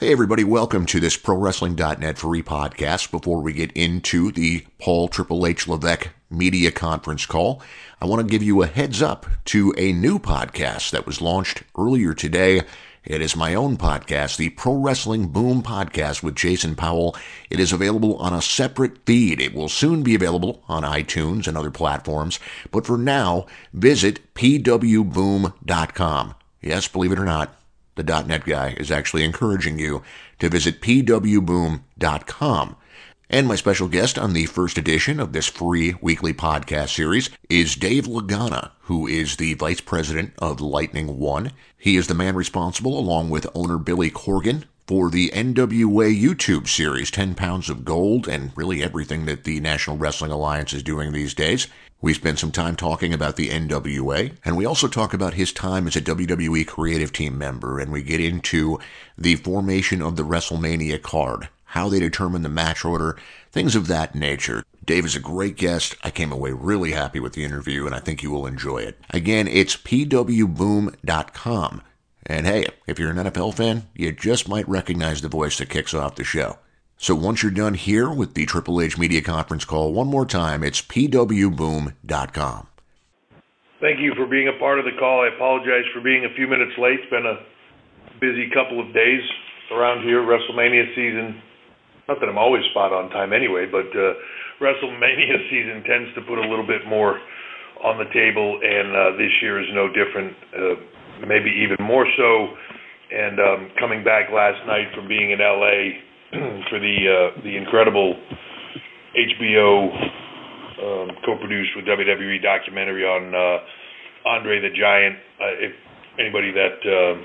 Hey everybody, welcome to this ProWrestling.net free podcast. Before we get into the Paul Triple H Levesque media conference call, I want to give you a heads up to a new podcast that was launched earlier today. It is my own podcast, the Pro Wrestling Boom Podcast with Jason Powell. It is available on a separate feed. It will soon be available on iTunes and other platforms, but for now, visit pwboom.com. Yes, believe it or not, the .net guy is actually encouraging you to visit pwboom.com. And my special guest on the first edition of this free weekly podcast series is Dave Lagana, who is the Vice President of Lightning One. He is the man responsible, along with owner Billy Corgan, for the NWA YouTube series, 10 Pounds of Gold, and really everything that the National Wrestling Alliance is doing these days. We spend some time talking about the NWA, and we also talk about his time as a WWE creative team member, and we get into the formation of the WrestleMania card, how they determine the match order, things of that nature. Dave is a great guest. I came away really happy with the interview, and I think you will enjoy it. Again, it's pwboom.com. And hey, if you're an NFL fan, you just might recognize the voice that kicks off the show. So once you're done here with the Triple H media conference call, one more time, it's pwboom.com. Thank you for being a part of the call. I apologize for being a few minutes late. It's been a busy couple of days around here. WrestleMania season, not that I'm always spot on time anyway, but WrestleMania season tends to put a little bit more on the table, and this year is no different, maybe even more so. And coming back last night from being in L.A., for the incredible HBO co-produced with WWE documentary on Andre the Giant. If anybody that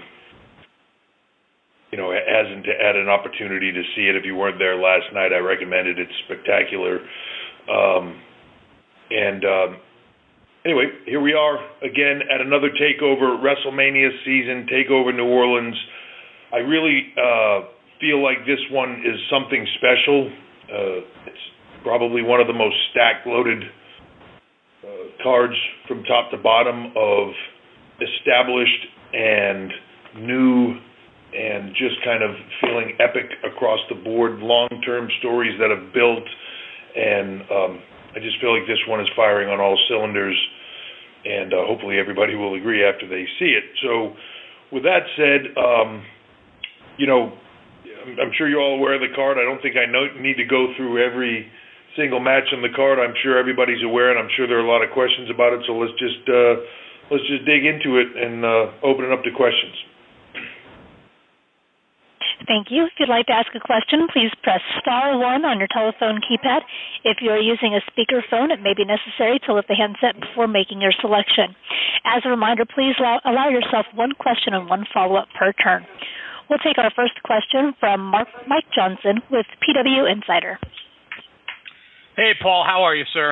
hasn't had an opportunity to see it, if you weren't there last night, I recommend it. It's spectacular. Anyway, here we are again at another takeover, WrestleMania season, takeover New Orleans. I really feel like this one is something special. It's probably one of the most stacked, loaded cards from top to bottom of established and new and just kind of feeling epic across the board, long-term stories that have built, and I just feel like this one is firing on all cylinders, and hopefully everybody will agree after they see it. So with that said, I'm sure you're all aware of the card. I don't think I need to go through every single match on the card. I'm sure everybody's aware, and I'm sure there are a lot of questions about it. So let's just dig into it and open it up to questions. Thank you. If you'd like to ask a question, please press *1 on your telephone keypad. If you are using a speakerphone, it may be necessary to lift the handset before making your selection. As a reminder, please allow yourself one question and one follow-up per turn. We'll take our first question from Mike Johnson with PW Insider. Hey, Paul. How are you, sir?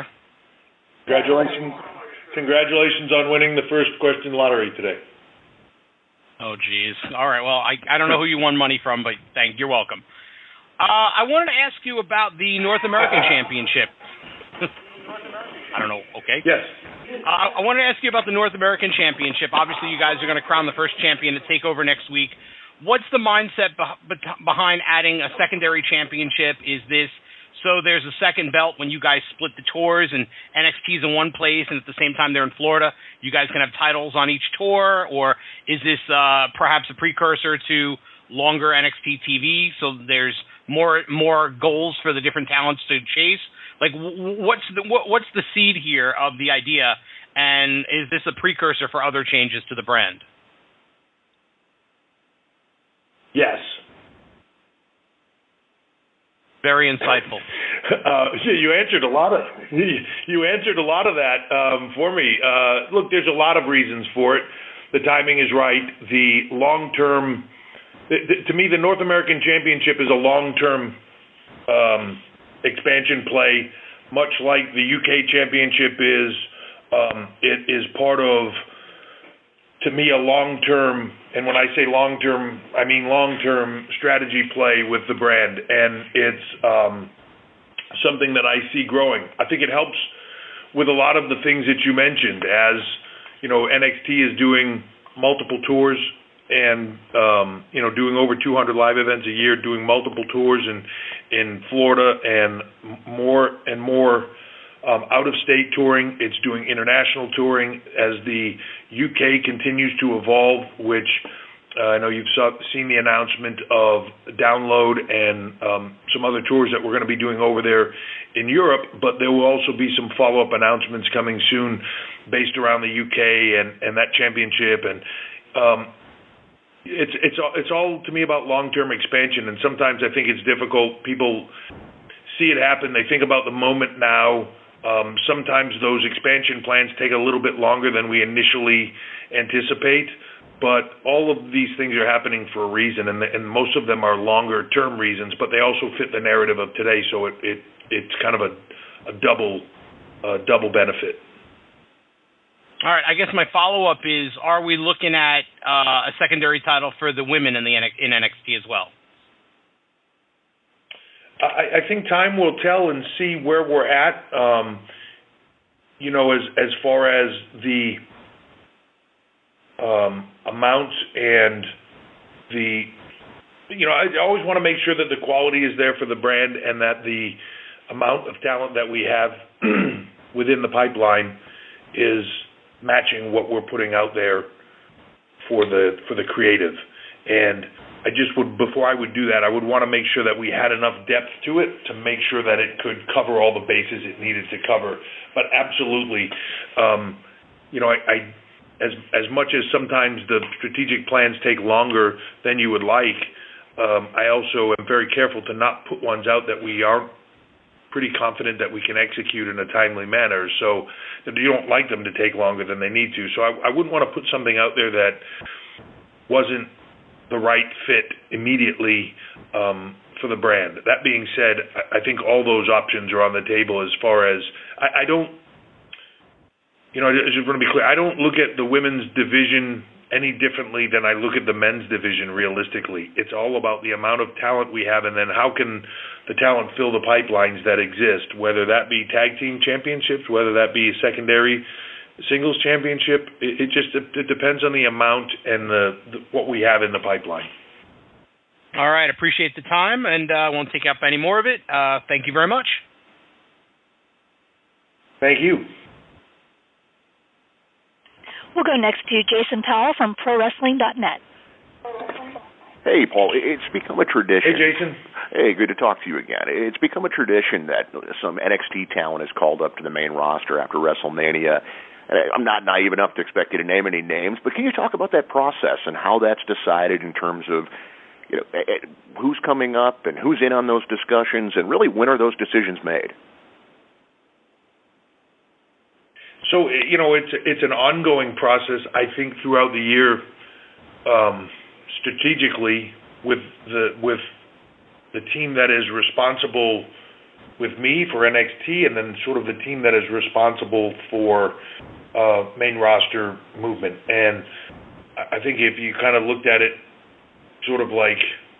Congratulations on winning the first question lottery today. Oh, geez. All right. Well, I don't know who you won money from, but you're welcome. I wanted to ask you about the North American Championship. I don't know. Okay. Yes. I wanted to ask you about the North American Championship. Obviously, you guys are going to crown the first champion at TakeOver next week. What's the mindset behind adding a secondary championship? Is this so there's a second belt when you guys split the tours and NXT's in one place and at the same time they're in Florida, you guys can have titles on each tour? Or is this perhaps a precursor to longer NXT TV so there's more goals for the different talents to chase? Like, what's the seed here of the idea, and is this a precursor for other changes to the brand? Yes. Very insightful. You answered a lot of that for me. Look, there's a lot of reasons for it. The timing is right. The long-term, to me, the North American Championship is a long-term expansion play, much like the UK Championship is. It is part of, to me, a long-term, and when I say long-term, I mean long-term strategy play with the brand, and it's something that I see growing. I think it helps with a lot of the things that you mentioned. As you know, NXT is doing multiple tours and doing over 200 live events a year, doing multiple tours in Florida, and more out-of-state touring. It's doing international touring as the UK continues to evolve, which I know you've seen the announcement of Download and some other tours that we're going to be doing over there in Europe, but there will also be some follow-up announcements coming soon based around the UK and that championship. And it's all, to me, about long-term expansion, and sometimes I think it's difficult. People see it happen. They think about the moment now. Sometimes those expansion plans take a little bit longer than we initially anticipate, but all of these things are happening for a reason, and most of them are longer-term reasons, but they also fit the narrative of today, so it's kind of a double benefit. All right, I guess my follow-up is, are we looking at a secondary title for the women in NXT as well? I think time will tell and see where we're at. As far as the amount and I always want to make sure that the quality is there for the brand and that the amount of talent that we have within the pipeline is matching what we're putting out there for the creative. And I just would, before I would do that, I would want to make sure that we had enough depth to it to make sure that it could cover all the bases it needed to cover. But absolutely, as much as sometimes the strategic plans take longer than you would like, I also am very careful to not put ones out that we aren't pretty confident that we can execute in a timely manner. So you don't like them to take longer than they need to. So I wouldn't want to put something out there that wasn't the right fit immediately for the brand. That being said, I think all those options are on the table as far as I don't, I just want to be clear, I don't look at the women's division any differently than I look at the men's division realistically. It's all about the amount of talent we have and then how can the talent fill the pipelines that exist, whether that be tag team championships, whether that be secondary singles championship. It depends on the amount and what we have in the pipeline. All right, appreciate the time, and I won't take up any more of it. Thank you very much. Thank you. We'll go next to Jason Powell from ProWrestling.net. Hey, Paul, it's become a tradition. Hey, Jason. Hey, good to talk to you again. It's become a tradition that some NXT talent is called up to the main roster after WrestleMania. I'm not naive enough to expect you to name any names, but can you talk about that process and how that's decided in terms of who's coming up and who's in on those discussions, and really when are those decisions made? So, it's an ongoing process, I think, throughout the year, strategically with the team that is responsible with me for NXT, and then sort of the team that is responsible for main roster movement. And I think if you kind of looked at it sort of like,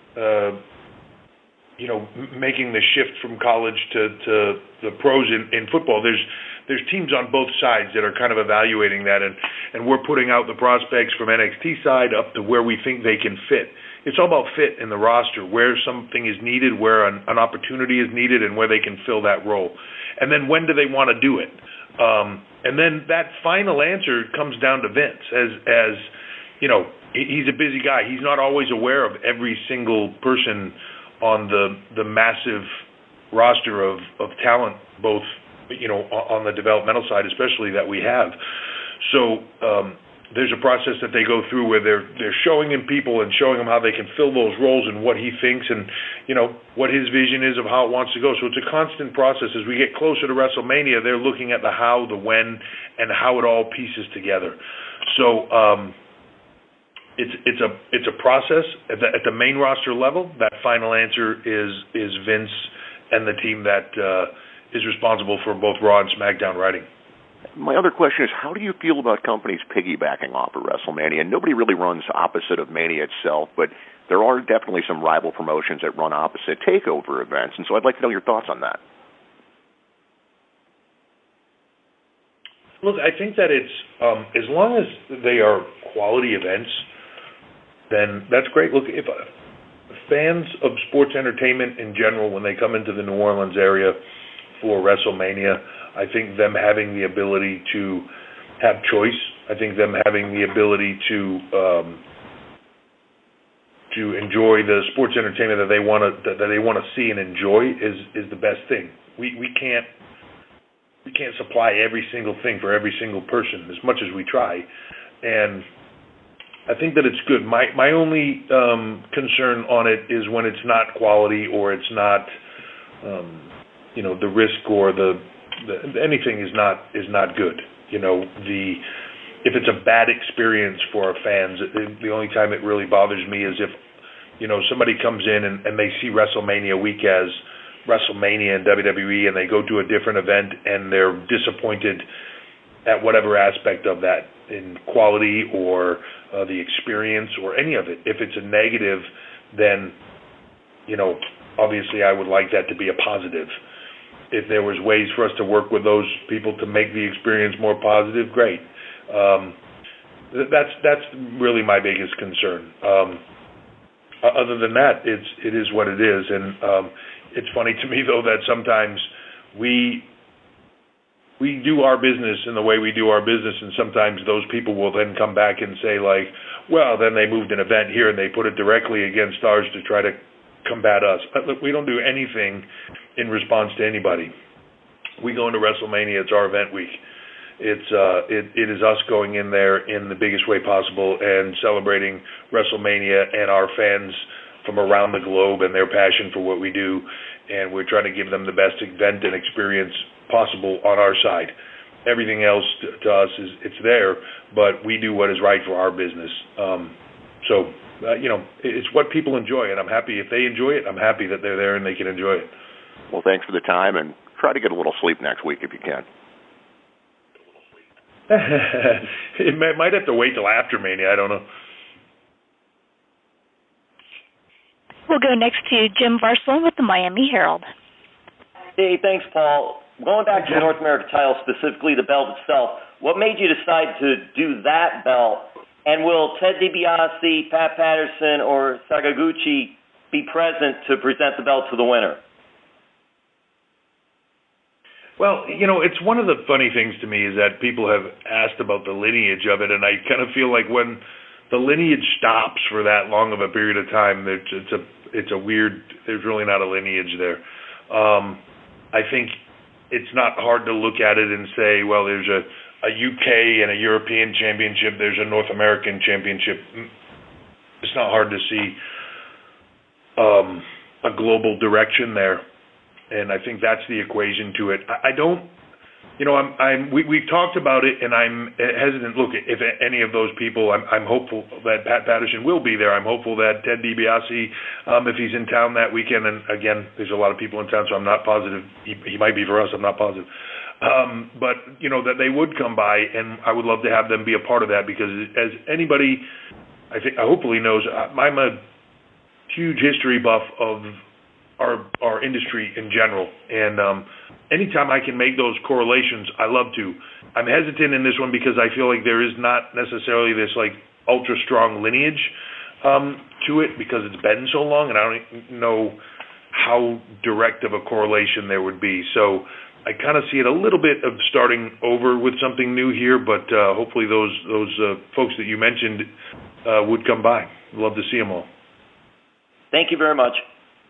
making the shift from college to the pros in football, there's teams on both sides that are kind of evaluating that, and we're putting out the prospects from NXT side up to where we think they can fit. It's all about fit in the roster, where something is needed, where an opportunity is needed, and where they can fill that role. And then when do they want to do it? And then that final answer comes down to Vince. As he's a busy guy. He's not always aware of every single person on the massive roster of talent, both on the developmental side, especially that we have. So there's a process that they go through where they're showing him people and showing him how they can fill those roles and what he thinks and what his vision is of how it wants to go. So it's a constant process. As we get closer to WrestleMania, they're looking at the how, the when, and how it all pieces together. So it's a process at the main roster level. That final answer is Vince and the team that is responsible for both Raw and SmackDown writing. My other question is, how do you feel about companies piggybacking off of WrestleMania? Nobody really runs opposite of Mania itself, but there are definitely some rival promotions that run opposite takeover events, and so I'd like to know your thoughts on that. Look, I think that it's as long as they are quality events, then that's great. Look, if fans of sports entertainment in general, when they come into the New Orleans area for WrestleMania, I think them having the ability to have choice, I think them having the ability to enjoy the sports entertainment that they want to see and enjoy is the best thing. We can't supply every single thing for every single person as much as we try, and I think that it's good. My only concern on it is when it's not quality or it's not the risk or the anything is not good. If it's a bad experience for our fans, the only time it really bothers me is if somebody comes in and they see WrestleMania week as WrestleMania and WWE, and they go to a different event and they're disappointed at whatever aspect of that in quality or the experience or any of it. If it's a negative, then obviously I would like that to be a positive. If there was ways for us to work with those people to make the experience more positive, great. That's really my biggest concern. Other than that, it is what it is, and it's funny to me though that sometimes we do our business in the way we do our business, and sometimes those people will then come back and say like, well, then they moved an event here and they put it directly against ours to try to combat us. Look, we don't do anything in response to anybody. We go into WrestleMania, it's our event week. It is us going in there in the biggest way possible and celebrating WrestleMania and our fans from around the globe and their passion for what we do, and we're trying to give them the best event and experience possible on our side. Everything else to us it's there, but we do what is right for our business. It's what people enjoy, and I'm happy if they enjoy it. I'm happy that they're there and they can enjoy it. Well, thanks for the time, and try to get a little sleep next week if you can. It might have to wait till after Mania. I don't know. We'll go next to Jim Varslin with the Miami Herald. Hey, thanks, Paul. Going back to the North American title, specifically the belt itself, what made you decide to do that belt? And will Ted DiBiase, Pat Patterson, or Sakaguchi be present to present the belt to the winner? Well, it's one of the funny things to me is that people have asked about the lineage of it, and I kind of feel like when the lineage stops for that long of a period of time, it's a weird. There's really not a lineage there. I think it's not hard to look at it and say, well, there's a UK and a European championship. There's a North American championship. It's not hard to see a global direction there. And I think that's the equation to it. I don't, we've talked about it, and I'm hesitant. Look, if any of those people, I'm hopeful that Pat Patterson will be there. I'm hopeful that Ted DiBiase, if he's in town that weekend, and again, there's a lot of people in town, so I'm not positive. He might be for us. I'm not positive. But, that they would come by, and I would love to have them be a part of that, because as anybody, I hopefully knows, I'm a huge history buff of our industry in general, and anytime I can make those correlations, I love to. I'm hesitant in this one because I feel like there is not necessarily this like ultra strong lineage to it because it's been so long, and I don't know how direct of a correlation there would be. So I kind of see it a little bit of starting over with something new here, but hopefully those folks that you mentioned would come by. I'd love to see them all. Thank you very much.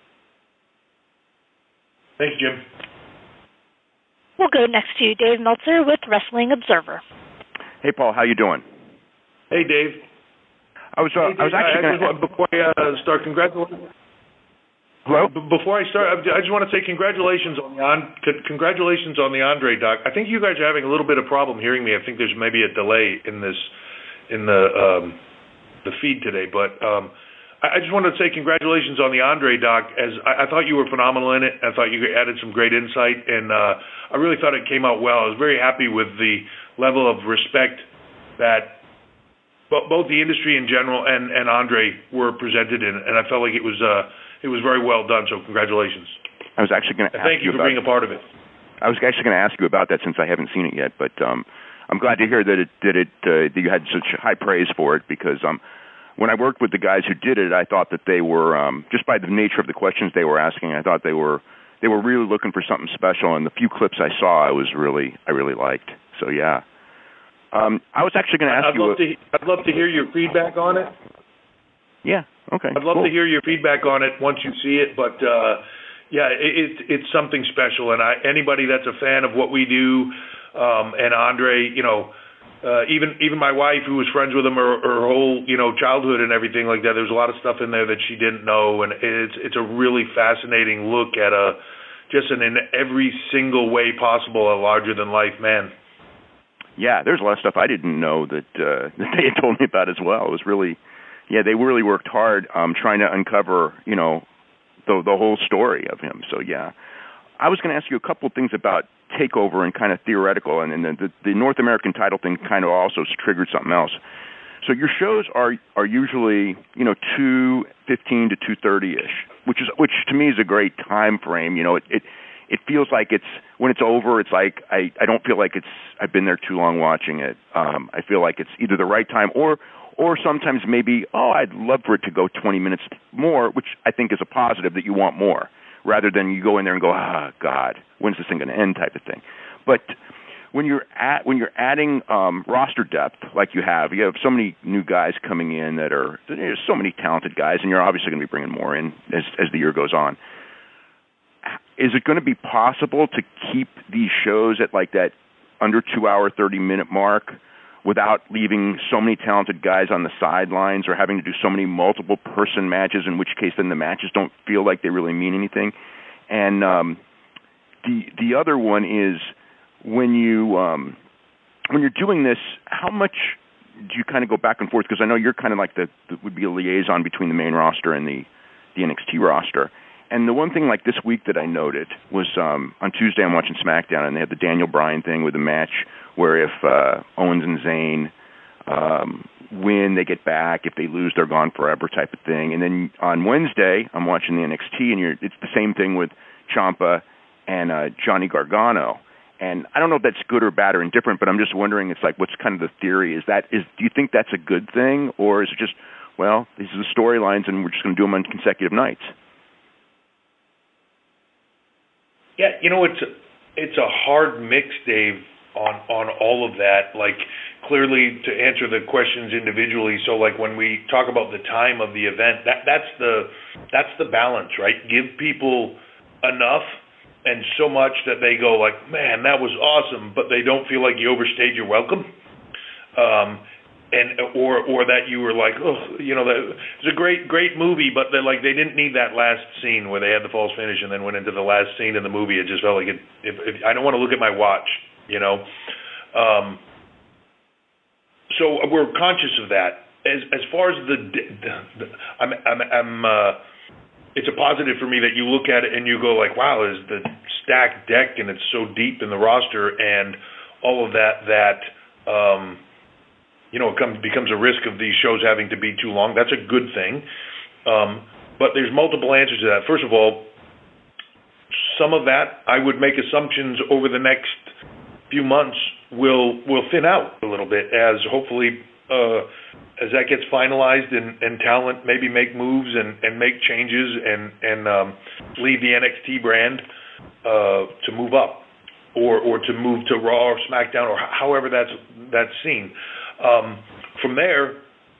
Thanks, Jim. We'll go next to Dave Meltzer with Wrestling Observer. Hey, Paul, how you doing? Hey, Dave. I was actually going to... Before I start, congratulations. Hello? Before I start, I just want to say congratulations on the Andre doc. I think you guys are having a little bit of problem hearing me. I think there's maybe a delay in the feed today, but I just wanted to say congratulations on the Andre doc. As I thought you were phenomenal in it. I thought you added some great insight, and I really thought it came out well. I was very happy with the level of respect that both the industry in general and Andre were presented in, and I felt like it was very well done. So congratulations. I was actually going to ask thank you for being a part of it. I was actually going to ask you about that since I haven't seen it yet, but I'm glad to hear that you had such high praise for it, because when I worked with the guys who did it, I thought that they were just by the nature of the questions they were asking, I thought they were really looking for something special. And the few clips I saw, I really liked. So yeah, I was actually going to ask you. I'd love to hear your feedback on it. Yeah. Okay. I'd love to hear your feedback on it once you see it, but yeah, it's something special, and anybody that's a fan of what we do, and Andre, even my wife, who was friends with him her whole childhood and everything like that, there's a lot of stuff in there that she didn't know, and it's a really fascinating look at in every single way possible a larger than life man. Yeah, there's a lot of stuff I didn't know that they had told me about as well. It was really. Yeah, they really worked hard trying to uncover, the whole story of him. So, yeah. I was going to ask you a couple of things about TakeOver and kind of theoretical, and then the North American title thing kind of also triggered something else. So your shows are usually, 2:15 to 2:30-ish, which to me is a great time frame. It feels like when it's over, it's like I don't feel like I've been there too long watching it. I feel like it's either the right time or sometimes maybe, I'd love for it to go 20 minutes more, which I think is a positive that you want more, rather than you go in there and go, God, when's this thing going to end type of thing. But when you're adding roster depth like you have so many new guys coming in there's so many talented guys, and you're obviously going to be bringing more in as the year goes on. Is it going to be possible to keep these shows at like that under 2 hour, 30-minute mark without leaving so many talented guys on the sidelines or having to do so many multiple person matches, in which case then the matches don't feel like they really mean anything? And the other one is when you're doing this, how much do you kind of go back and forth? Because I know you're kind of like would be a liaison between the main roster and the NXT roster. And the one thing like this week that I noted was on Tuesday I'm watching SmackDown, and they had the Daniel Bryan thing with a match where if Owens and Zayn win, they get back. If they lose, they're gone forever type of thing. And then on Wednesday, I'm watching the NXT, and it's the same thing with Ciampa and Johnny Gargano. And I don't know if that's good or bad or indifferent, but I'm just wondering, it's like, what's kind of the theory? Do you think that's a good thing, or is it just, well, these are the storylines, and we're just going to do them on consecutive nights? Yeah, it's a hard mix, Dave, on all of that. Like, clearly, to answer the questions individually, so like when we talk about the time of the event, that's the balance, right? Give people enough and so much that they go like, man, that was awesome, but they don't feel like you overstayed your welcome. Or that you were like, that it's a great movie, but they didn't need that last scene where they had the false finish and then went into the last scene in the movie. It just felt like if I don't want to look at my watch, So we're conscious of that. As far as it's a positive for me that you look at it and you go like, wow, is the stacked deck and it's so deep in the roster and all of that. It becomes a risk of these shows having to be too long. That's a good thing. But there's multiple answers to that. First of all, some of that I would make assumptions over the next few months will thin out a little bit as hopefully as that gets finalized and talent maybe make moves and make changes and leave the NXT brand to move up or to move to Raw or SmackDown or however that's seen. From there,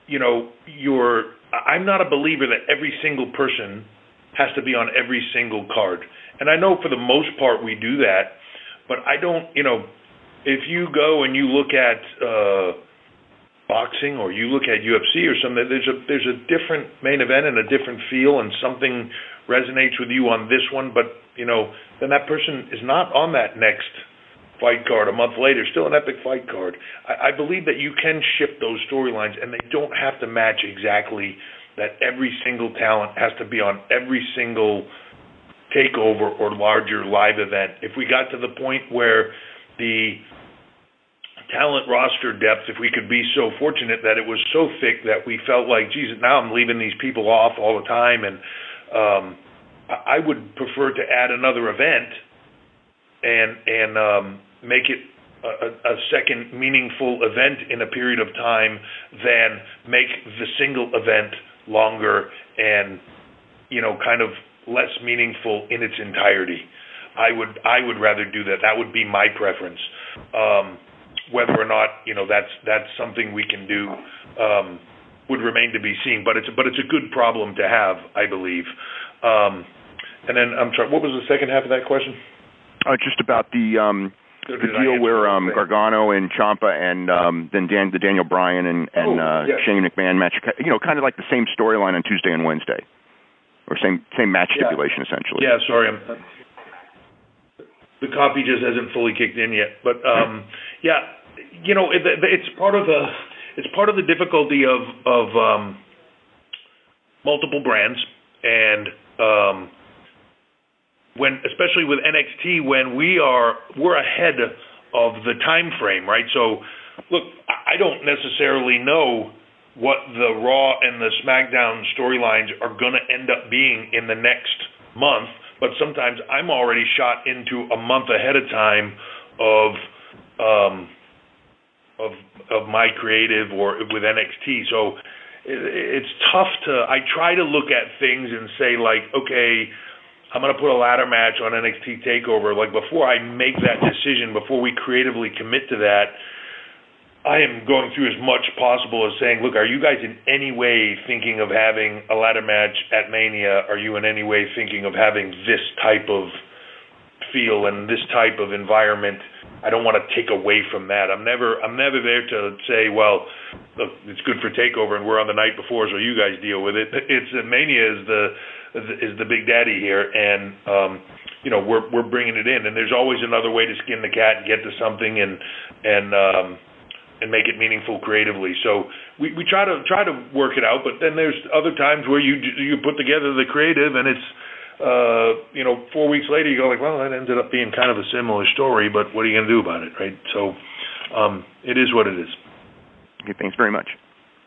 I'm not a believer that every single person has to be on every single card. And I know for the most part we do that, but I don't, if you go and you look at boxing or you look at UFC or something, there's a different main event and a different feel and something resonates with you on this one, but, then that person is not on that next fight card a month later, still an epic fight card. I believe that you can shift those storylines and they don't have to match exactly that every single talent has to be on every single takeover or larger live event. If we got to the point where the talent roster depth, if we could be so fortunate that it was so thick that we felt like, geez, now I'm leaving these people off all the time, and I would prefer to add another event and make it a second meaningful event in a period of time than make the single event longer and, kind of less meaningful in its entirety. I would rather do that. That would be my preference. Whether or not that's something we can do would remain to be seen. But it's a good problem to have, I believe. And then I'm sorry, what was the second half of that question? Just about the deal where Gargano and Ciampa and then the Daniel Bryan and Shane McMahon match. Kind of like the same storyline on Tuesday and Wednesday, or same match stipulation essentially. Yeah, sorry, the copy just hasn't fully kicked in yet. But it's part of the difficulty of multiple brands, and especially with NXT, when we're ahead of the time frame, right? So, look, I don't necessarily know what the Raw and the SmackDown storylines are going to end up being in the next month, but sometimes I'm already shot into a month ahead of time of my creative or with NXT. So it's tough I try to look at things and say, like, okay, I'm going to put a ladder match on NXT TakeOver. Like, before I make that decision, before we creatively commit to that, I am going through as much possible as saying, look, are you guys in any way thinking of having a ladder match at Mania? Are you in any way thinking of having this type of feel and this type of environment? I don't want to take away from that. I'm never there to say, well, look, it's good for TakeOver and we're on the night before, so you guys deal with it. It's Mania is the big daddy here, and we're bringing it in. And there's always another way to skin the cat and get to something and make it meaningful creatively. So we try to work it out, but then there's other times where you put together the creative and it's 4 weeks later you go like, well, that ended up being kind of a similar story, but what are you going to do about it, right? So it is what it is. Okay, thanks very much.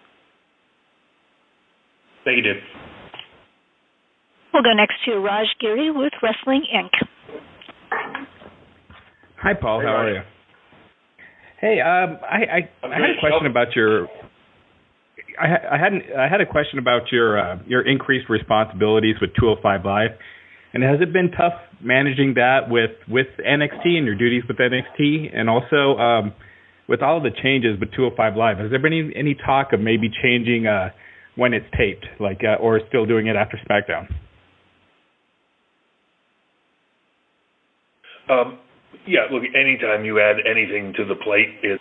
Thank you, Dave. We'll go next to Raj Giri with Wrestling Inc. Hi, Paul. How are you? Hey, I had a question about your. I had a question about your increased responsibilities with 205 Live, and has it been tough managing that with NXT and your duties with NXT, and also with all the changes with 205 Live? Has there been any talk of maybe changing when it's taped, like or still doing it after SmackDown? Yeah, look, anytime you add anything to the plate, it's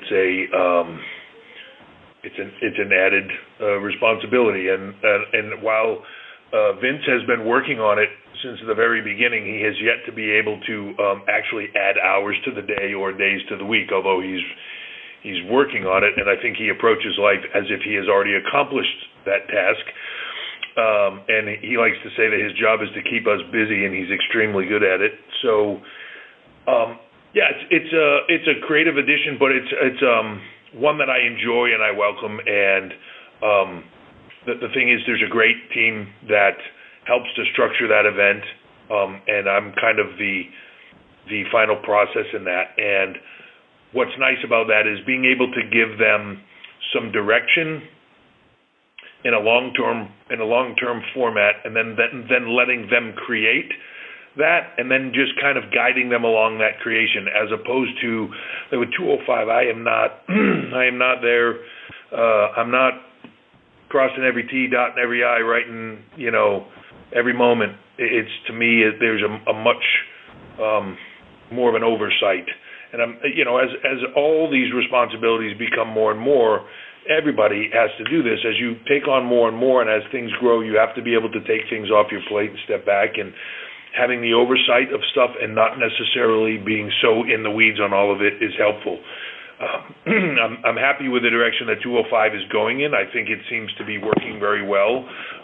an added responsibility. And while Vince has been working on it since the very beginning, he has yet to be able to actually add hours to the day or days to the week, although he's working on it, and I think he approaches life as if he has already accomplished that task. And he likes to say that his job is to keep us busy, and he's extremely good at it. So yeah, it's a creative addition, but it's one that I enjoy and I welcome. And the thing is, there's a great team that helps to structure that event, and I'm kind of the final process in that. And what's nice about that is being able to give them some direction in a long-term format, and then letting them create that, and then just kind of guiding them along that creation, as opposed to with 205. I am not there. I'm not crossing every T, dotting every I, writing every moment. It's, to me, there's a much more of an oversight, and I'm as all these responsibilities become more and more, everybody has to do this. As you take on more and more, and as things grow, you have to be able to take things off your plate and step back, and having the oversight of stuff and not necessarily being so in the weeds on all of it is helpful. I'm happy with the direction that 205 is going in. I think it seems to be working very well.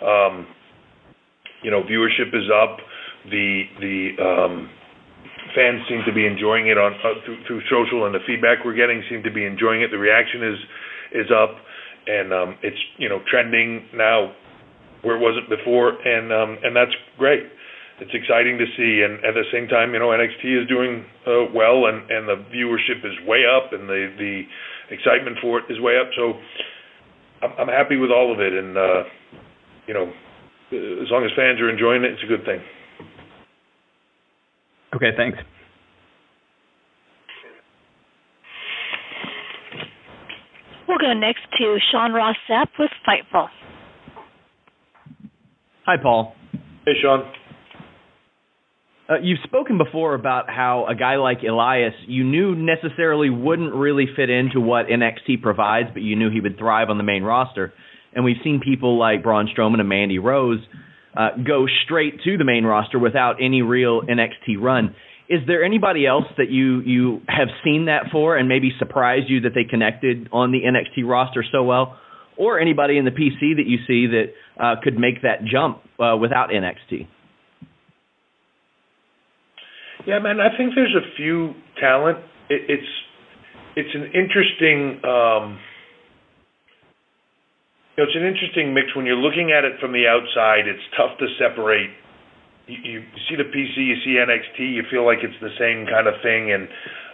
Viewership is up. The fans seem to be enjoying it through social, and the feedback we're getting seem to be enjoying it. The reaction is up, and it's trending now where it wasn't before, and that's great. it's exciting to see. And at the same time, NXT is doing well, and the viewership is way up, and the excitement for it is way up. So I'm happy with all of it, and as long as fans are enjoying it, it's a good thing. Okay, thanks. We'll go next to Sean Ross Sapp with Fightful. Hi, Paul. Hey, Sean. You've spoken before about how a guy like Elias you knew necessarily wouldn't really fit into what NXT provides, but you knew he would thrive on the main roster. And we've seen people like Braun Strowman and Mandy Rose go straight to the main roster without any real NXT run. Is there anybody else that you have seen that for and maybe surprised you that they connected on the NXT roster so well? Or anybody in the PC that you see that could make that jump without NXT? Yeah, man, I think there's a few talent. It's an interesting it's an interesting mix. When you're looking at it from the outside, it's tough to separate. You see the PC, you see NXT, you feel like it's the same kind of thing, and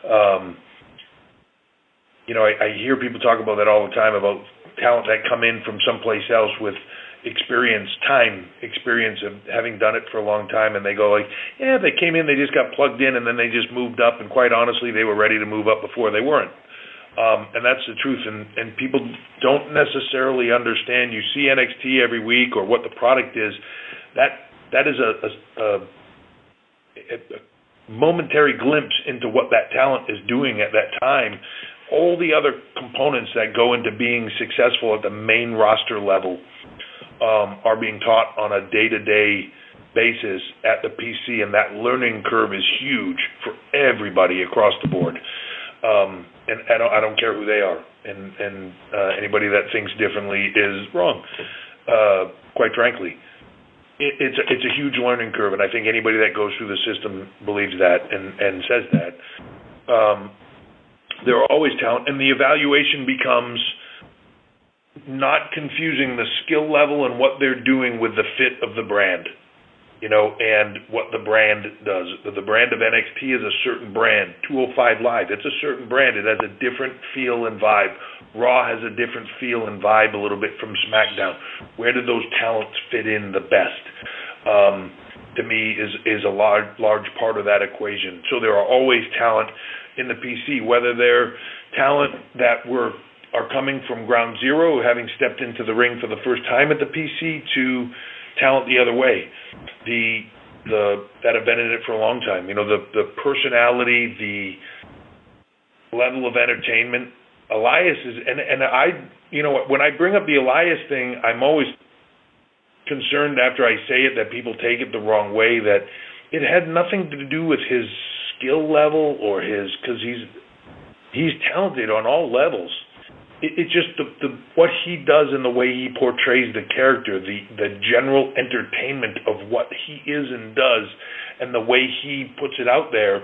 I hear people talk about that all the time, about talent that come in from someplace else with experience of having done it for a long time, and they go like, yeah, they came in, they just got plugged in, and then they just moved up, and quite honestly, they were ready to move up before they weren't. And that's the truth, and people don't necessarily understand. You see NXT every week or what the product is. That is a momentary glimpse into what that talent is doing at that time. All the other components that go into being successful at the main roster level are being taught on a day-to-day basis at the PC, and that learning curve is huge for everybody across the board. And I don't care who they are, and anybody that thinks differently is wrong, quite frankly. It's a huge learning curve, and I think anybody that goes through the system believes that and says that. There are always talent, and the evaluation becomes not confusing the skill level and what they're doing with the fit of the brand, and what the brand does. The brand of NXT is a certain brand. 205 Live, it's a certain brand. It has a different feel and vibe. Raw has a different feel and vibe a little bit from SmackDown. Where do those talents fit in the best? To me, is a large part of that equation. So there are always talent in the PC, whether they're talent that are coming from ground zero, having stepped into the ring for the first time at the PC, to talent the other way, that have been in it for a long time. The personality, the level of entertainment. Elias is, and I, when I bring up the Elias thing, I'm always concerned after I say it that people take it the wrong way, that it had nothing to do with his skill level or because he's talented on all levels. It's just the what he does and the way he portrays the character, the general entertainment of what he is and does, and the way he puts it out there.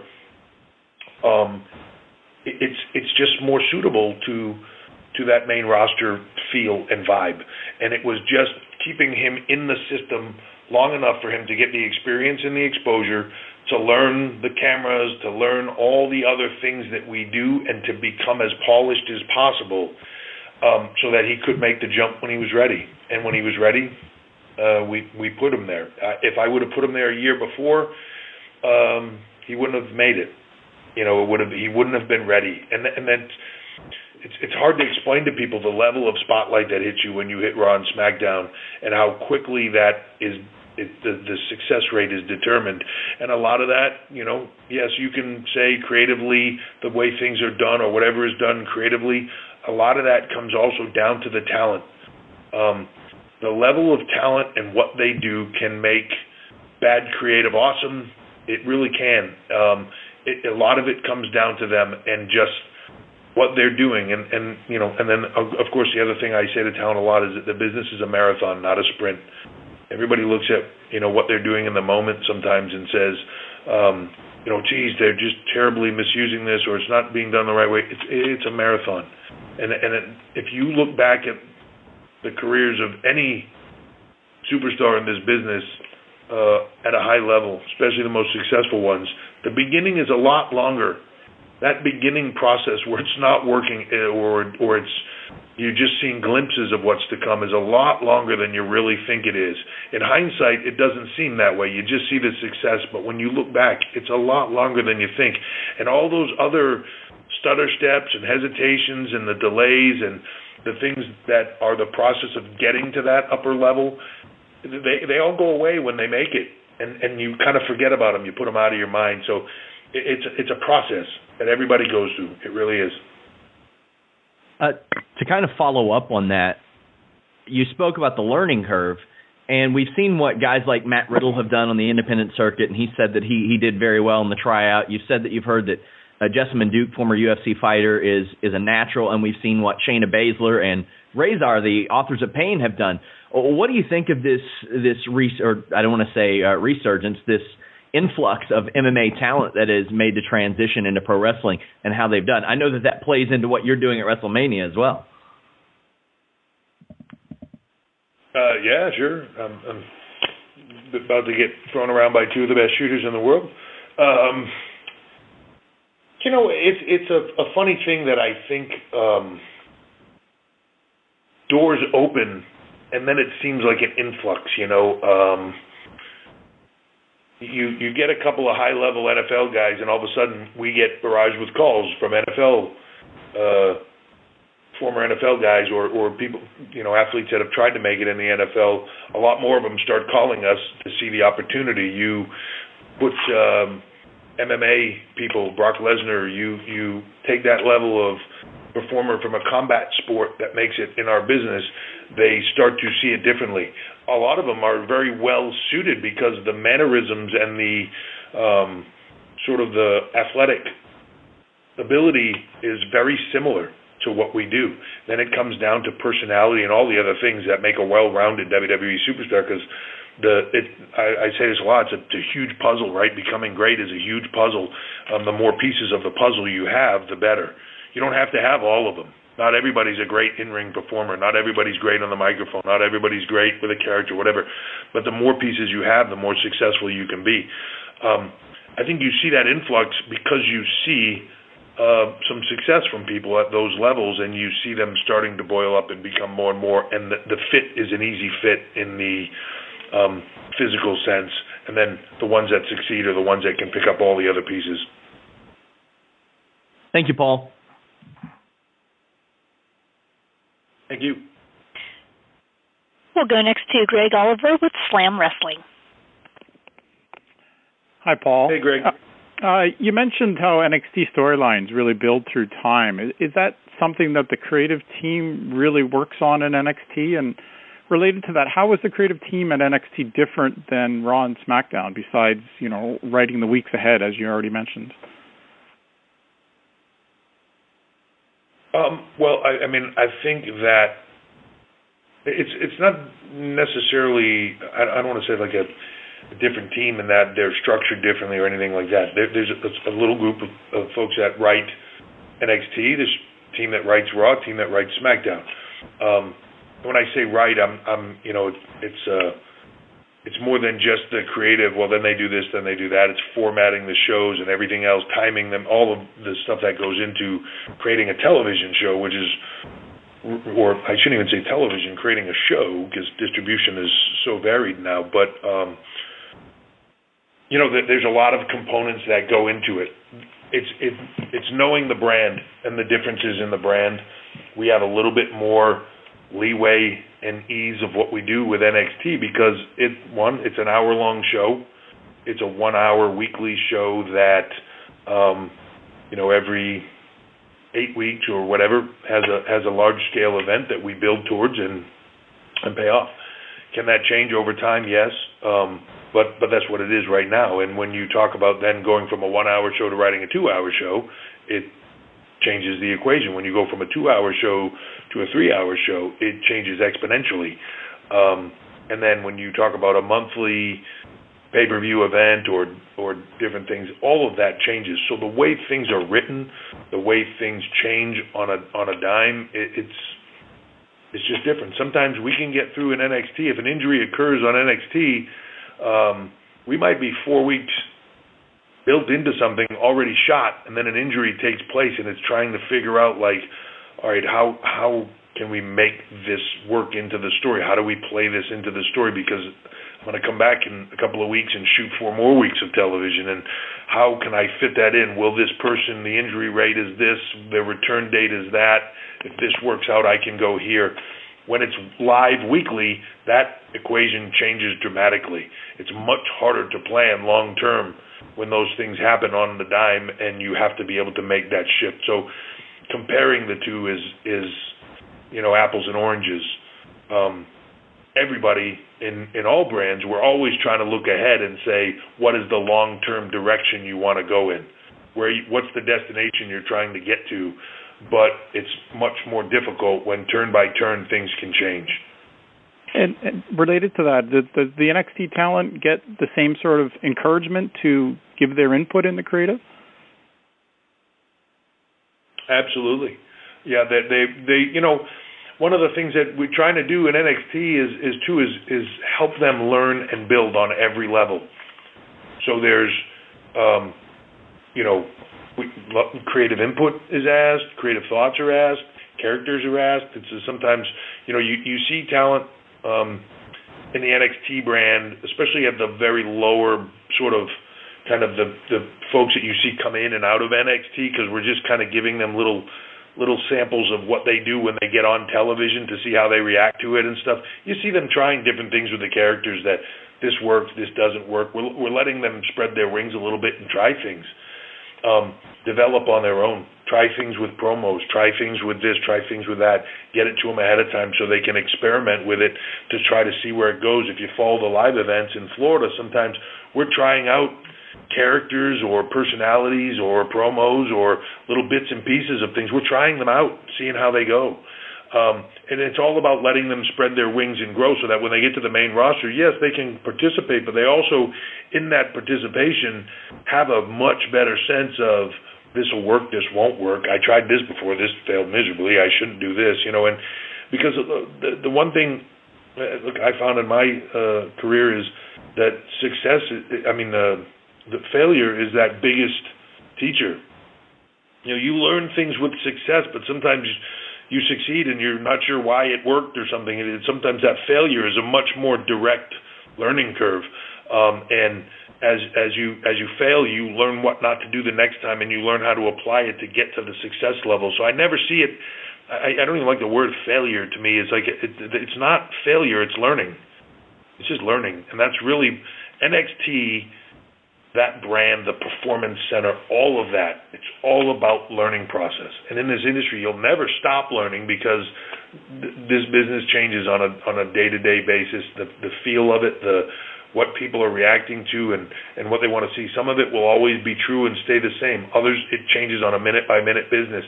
It's just more suitable to that main roster feel and vibe, and it was just keeping him in the system long enough for him to get the experience and the exposure, to learn the cameras, to learn all the other things that we do, and to become as polished as possible, so that he could make the jump when he was ready. And when he was ready, we put him there. If I would have put him there a year before, he wouldn't have made it. He wouldn't have been ready. And then it's hard to explain to people the level of spotlight that hits you when you hit Raw and SmackDown, and how quickly that is. The success rate is determined. And a lot of that, yes, you can say creatively the way things are done or whatever is done creatively, a lot of that comes also down to the talent. The level of talent and what they do can make bad creative awesome. It really can. A lot of it comes down to them and just what they're doing. And then, of course, the other thing I say to talent a lot is that the business is a marathon, not a sprint. Everybody looks at, what they're doing in the moment sometimes and says, geez, they're just terribly misusing this, or it's not being done the right way. It's a marathon. And if you look back at the careers of any superstar in this business, at a high level, especially the most successful ones, the beginning is a lot longer. That beginning process where it's not working or it's you're just seeing glimpses of what's to come is a lot longer than you really think it is. In hindsight, it doesn't seem that way. You just see the success, but when you look back, it's a lot longer than you think. And all those other stutter steps and hesitations and the delays and the things that are the process of getting to that upper level, they all go away when they make it, and you kind of forget about them. You put them out of your mind. So it's a process that everybody goes through. It really is. To kind of follow up on that, you spoke about the learning curve, and we've seen what guys like Matt Riddle have done on the independent circuit, and he said that he did very well in the tryout. You've said that you've heard that Jessamyn Duke, former UFC fighter, is a natural, and we've seen what Shayna Baszler and Razor, the authors of Pain, have done. What do you think of this I don't want to say resurgence, this influx of MMA talent that has made the transition into pro wrestling and how they've done? I know that plays into what you're doing at WrestleMania as well. Yeah, sure. I'm about to get thrown around by two of the best shooters in the world. It's a funny thing that I think doors open and then it seems like an influx, You get a couple of high-level NFL guys, and all of a sudden we get barraged with calls from former NFL guys or people, athletes that have tried to make it in the NFL. A lot more of them start calling us to see the opportunity. You put MMA people, Brock Lesnar, you take that level of performer from a combat sport that makes it in our business, they start to see it differently. A lot of them are very well suited because the mannerisms and the sort of the athletic ability is very similar to what we do. Then it comes down to personality and all the other things that make a well-rounded WWE superstar, because I say this a lot, it's a huge puzzle, right? Becoming great is a huge puzzle. The more pieces of the puzzle you have, the better. You don't have to have all of them. Not everybody's a great in-ring performer. Not everybody's great on the microphone. Not everybody's great with a character, whatever. But the more pieces you have, the more successful you can be. I think you see that influx because you see some success from people at those levels, and you see them starting to boil up and become more and more. And the fit is an easy fit in the physical sense. And then the ones that succeed are the ones that can pick up all the other pieces. Thank you, Paul. Thank you. We'll go next to Greg Oliver with Slam Wrestling. Hi, Paul. Hey, Greg. You mentioned how NXT storylines really build through time. Is that something that the creative team really works on in NXT? And related to that, how is the creative team at NXT different than Raw and SmackDown, besides, writing the weeks ahead, as you already mentioned? Well, I think that it's not necessarily, I don't want to say like a different team in that they're structured differently or anything like that. There's a little group of folks that write NXT, this team that writes Raw, team that writes SmackDown. When I say write, it's more than just the creative, well, then they do this, then they do that. It's formatting the shows and everything else, timing them, all of the stuff that goes into creating a television show, which is, or I shouldn't even say television, creating a show, because distribution is so varied now. But, there's a lot of components that go into it. It's knowing the brand and the differences in the brand. We have a little bit more leeway and ease of what we do with NXT because it's an hour-long show. It's a 1-hour weekly show that, every 8 weeks or whatever has a large-scale event that we build towards and pay off. Can that change over time? Yes, but that's what it is right now. And when you talk about then going from a 1-hour show to writing a 2-hour show, it changes the equation. When you go from a 2-hour show to a 3-hour show, it changes exponentially. And then when you talk about a monthly pay-per-view event or different things, all of that changes. So the way things are written, the way things change on a dime, it's just different. Sometimes we can get through an NXT. If an injury occurs on NXT, we might be 4 weeks built into something already shot, and then an injury takes place, and it's trying to figure out, like, all right, how can we make this work into the story? How do we play this into the story? Because I'm going to come back in a couple of weeks and shoot 4 more weeks of television, and how can I fit that in? Will this person, the injury rate is this, their return date is that, if this works out, I can go here. When it's live weekly, that equation changes dramatically. It's much harder to plan long term when those things happen on the dime, and you have to be able to make that shift. So comparing the two is apples and oranges. Everybody in all brands, we're always trying to look ahead and say, what is the long-term direction you want to go in? What's the destination you're trying to get to? But it's much more difficult when turn by turn things can change. And related to that, does the NXT talent get the same sort of encouragement to give their input in the creative? Absolutely. Yeah, they one of the things that we're trying to do in NXT is help them learn and build on every level. So there's creative input is asked, creative thoughts are asked, characters are asked. It's sometimes you see talent in the NXT brand, especially at the very lower sort of kind of the folks that you see come in and out of NXT, because we're just kind of giving them little samples of what they do when they get on television to see how they react to it and stuff. You see them trying different things with the characters, that this works, this doesn't work. We're letting them spread their wings a little bit and try things. Develop on their own. Try things with promos. Try things with this. Try things with that. Get it to them ahead of time so they can experiment with it to try to see where it goes. If you follow the live events in Florida, sometimes we're trying out characters or personalities or promos or little bits and pieces of things. We're trying them out, seeing how they go. And it's all about letting them spread their wings and grow so that when they get to the main roster, yes, they can participate, but they also, in that participation, have a much better sense of this will work, this won't work. I tried this before, this failed miserably. I shouldn't do this, and because the one thing I found in my career is that success, the failure is that biggest teacher. You learn things with success, but sometimes you succeed and you're not sure why it worked or something. Sometimes that failure is a much more direct learning curve. And as you fail, you learn what not to do the next time, and you learn how to apply it to get to the success level. So I never see it. I don't even like the word failure. To me, it's like it's not failure. It's learning. It's just learning, and that's really NXT. That brand, the Performance Center, all of that, it's all about learning process. And in this industry, you'll never stop learning because this business changes on a day-to-day basis. The feel of it, what people are reacting to and what they want to see. Some of it will always be true and stay the same. Others, it changes on a minute-by-minute basis.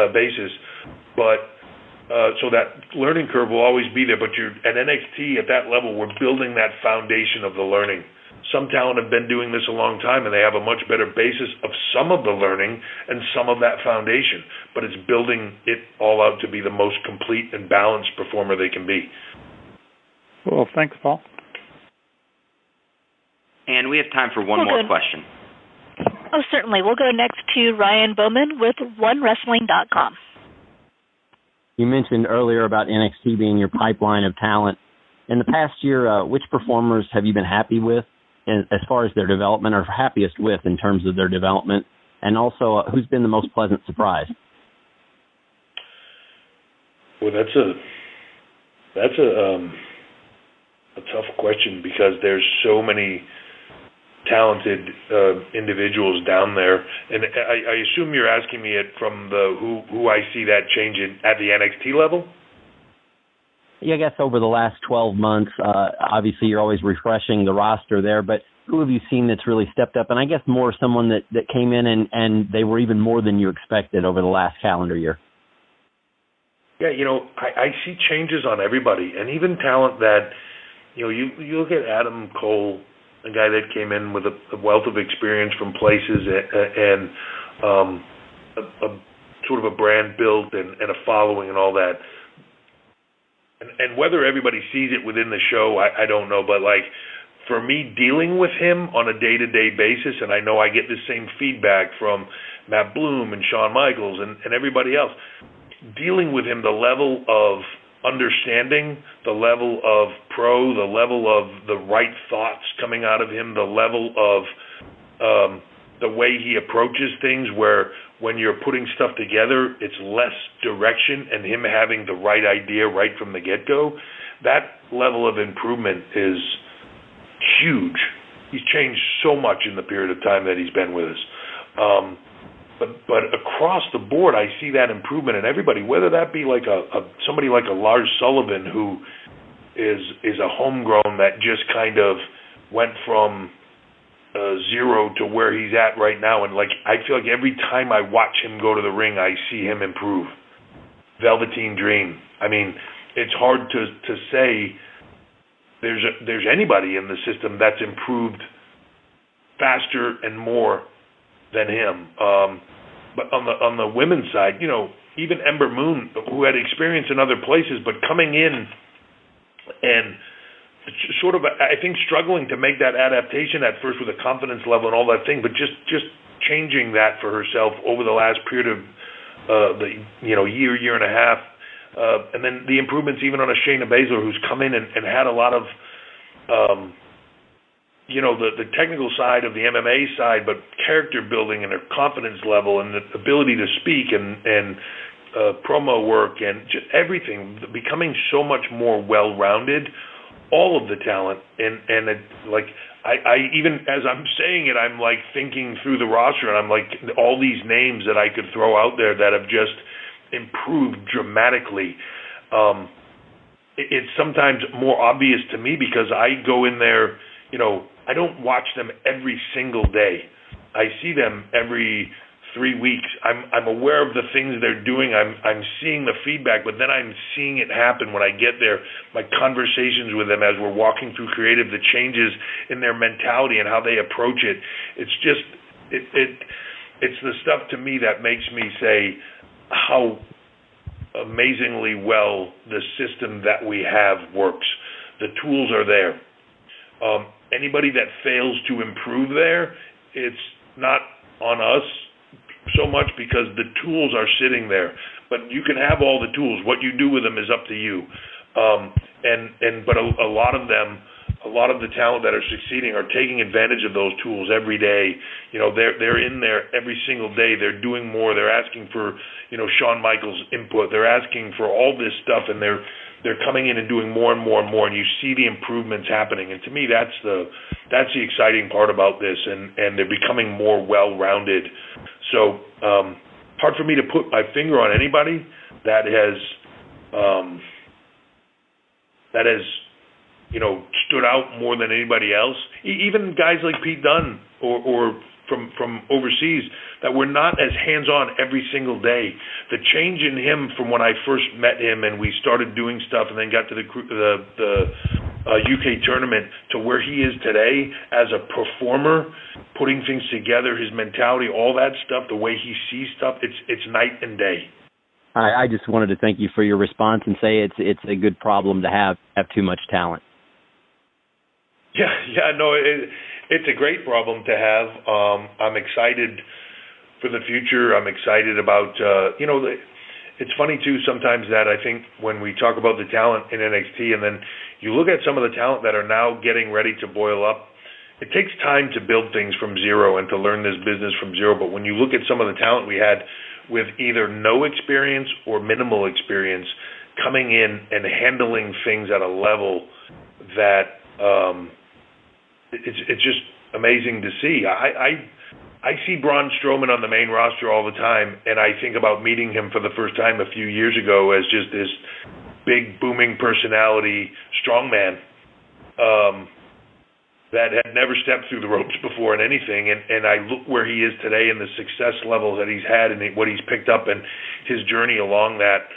But so that learning curve will always be there. But at NXT, at that level, we're building that foundation of the learning. Some talent have been doing this a long time, and they have a much better basis of some of the learning and some of that foundation. But it's building it all out to be the most complete and balanced performer they can be. Well, thanks, Paul. And we have time for one more question. Oh, certainly. We'll go next to Ryan Bowman with OneWrestling.com. You mentioned earlier about NXT being your pipeline of talent. In the past year, which performers have you been happy with as far as their development, or happiest with in terms of their development? And also, who's been the most pleasant surprise? Well, that's a tough question because there's so many talented individuals down there, and I assume you're asking me it from the who I see that changing at the NXT level. Yeah, I guess over the last 12 months, obviously you're always refreshing the roster there, but who have you seen that's really stepped up? And I guess more someone that came in and they were even more than you expected over the last calendar year. Yeah, I see changes on everybody, and even talent that, you look at Adam Cole, a guy that came in with a wealth of experience from places and a sort of a brand built and a following and all that. And whether everybody sees it within the show, I don't know. But, for me, dealing with him on a day-to-day basis, and I know I get the same feedback from Matt Bloom and Shawn Michaels and everybody else, dealing with him, the level of understanding, the level of the level of the right thoughts coming out of him, the level of the way he approaches things, where when you're putting stuff together, it's less direction and him having the right idea right from the get-go, that level of improvement is huge. He's changed so much in the period of time that he's been with us. But across the board, I see that improvement in everybody, whether that be like somebody like a Lars Sullivan, who is a homegrown that just kind of went from zero to where he's at right now, and like I feel like every time I watch him go to the ring, I see him improve. Velveteen Dream. I mean, it's hard to say there's anybody in the system that's improved faster and more than him. But on the women's side, even Ember Moon, who had experience in other places, but coming in and sort of, I think, struggling to make that adaptation at first with a confidence level and all that thing, but just changing that for herself over the last period of year and a half, and then the improvements even on a Shayna Baszler, who's come in and had a lot of the technical side of the MMA side, but character building and her confidence level and the ability to speak and promo work and just everything, becoming so much more well-rounded, all of the talent. And I even as I'm saying it, I'm like thinking through the roster, and I'm like, all these names that I could throw out there that have just improved dramatically. It's sometimes more obvious to me because I go in there, I don't watch them every single day. I see them every 3 weeks. I'm aware of the things they're doing. I'm seeing the feedback, but then I'm seeing it happen when I get there. My conversations with them as we're walking through creative, the changes in their mentality and how they approach it. It's just it's the stuff to me that makes me say how amazingly well the system that we have works. The tools are there. Anybody that fails to improve there, it's not on us so much because the tools are sitting there. But you can have all the tools. What you do with them is up to you. But a lot of them, a lot of the talent that are succeeding are taking advantage of those tools every day. They're in there every single day. They're doing more. They're asking for, Shawn Michaels' input. They're asking for all this stuff, and they're coming in and doing more and more and more, and you see the improvements happening. And to me, that's the exciting part about this, and they're becoming more well-rounded. So hard for me to put my finger on anybody that has stood out more than anybody else. Even guys like Pete Dunne or from overseas that were not as hands-on every single day. The change in him from when I first met him and we started doing stuff and then got to the UK tournament to where he is today as a performer, putting things together, his mentality, all that stuff, the way he sees stuff, it's night and day. I just wanted to thank you for your response and say it's a good problem to have too much talent. Yeah, no, it's a great problem to have. I'm excited for the future. I'm excited about, it's funny too sometimes that I think when we talk about the talent in NXT and then you look at some of the talent that are now getting ready to boil up, it takes time to build things from zero and to learn this business from zero. But when you look at some of the talent we had with either no experience or minimal experience coming in and handling things at a level that it's just amazing to see. I see Braun Strowman on the main roster all the time, and I think about meeting him for the first time a few years ago as just this big, booming personality, strongman that had never stepped through the ropes before in anything, and I look where he is today and the success level that he's had and what he's picked up and his journey along that.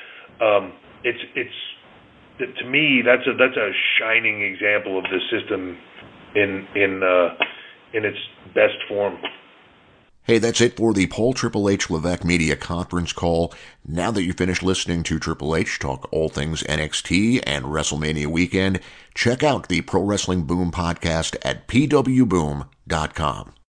To me, that's a shining example of the system in its best form. Hey, that's it for the Paul Triple H Levesque Media Conference Call. Now that you finished listening to Triple H talk all things NXT and WrestleMania weekend, check out the Pro Wrestling Boom podcast at pwboom.com.